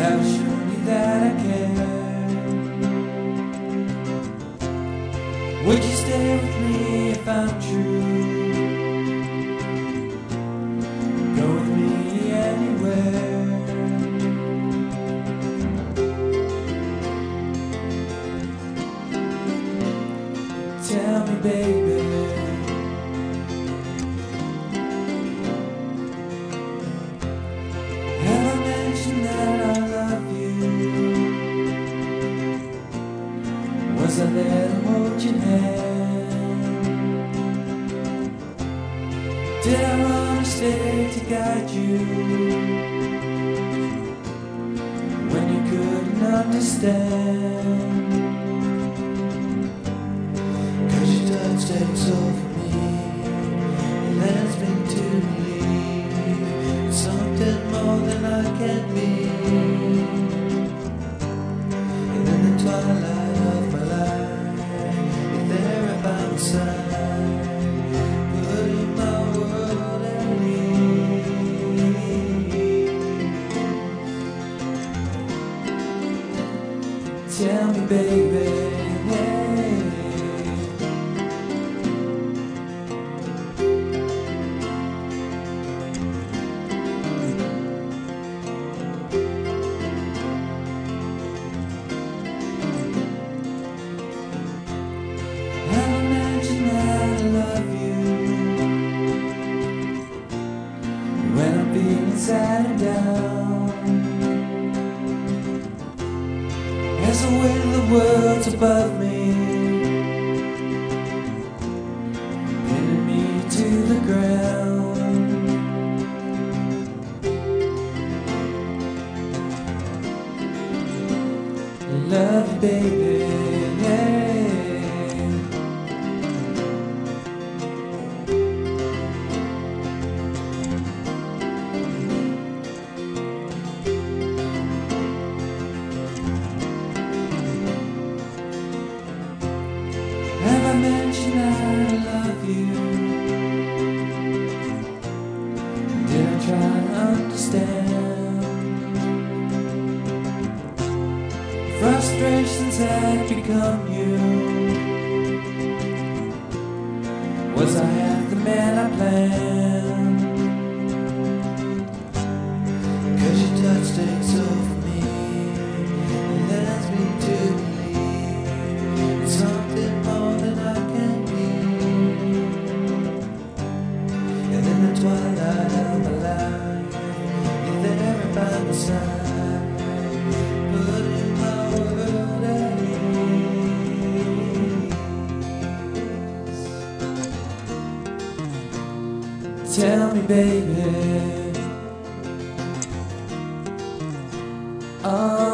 Have shown me that I care. Would you stay with me if I'm true? Go with me anywhere. Tell me, baby, have I mentioned that I love you? Was I there to hold your hand? Did I want to stay to guide you when you couldn't understand? Takes over me, it lets me to believe it's something more than I can be. And in the twilight of my life, you're there by my side, putting my world at ease. Tell me, baby, when I'm feeling sad and down, as I weigh the world's above me, pinning me to the ground. Love you, baby, yeah. Have I mentioned that I love you? Did I try to understand? Frustrations had become you. Was I half the man I planned? 'Cause your touch takes over me, and lets me to believe it's something more than I can be. And in the twilight of my life, you're there by my side, putting my world at ease. Tell me, baby,